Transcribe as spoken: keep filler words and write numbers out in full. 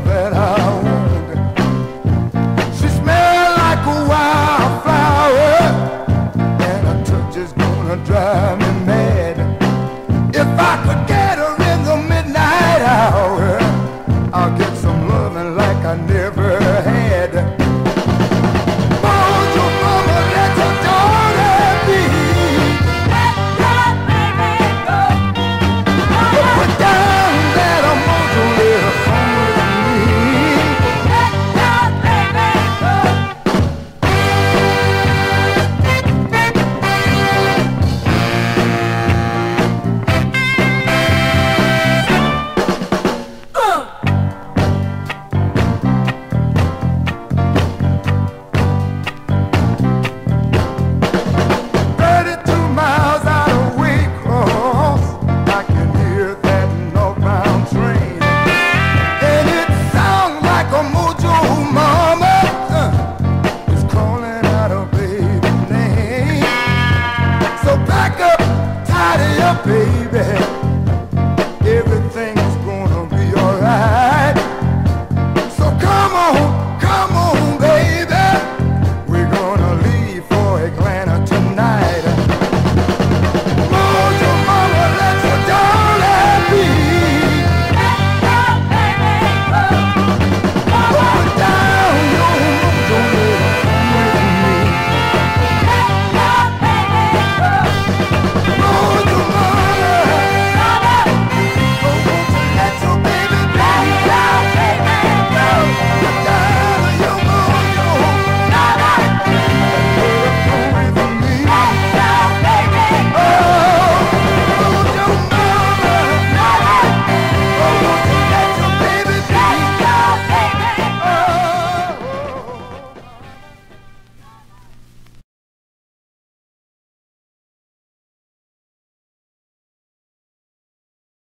that I want. She smells like a wildflower, and her touch is gonna drive me mad. If I could get her in the midnight hour, I'll get some loving like I never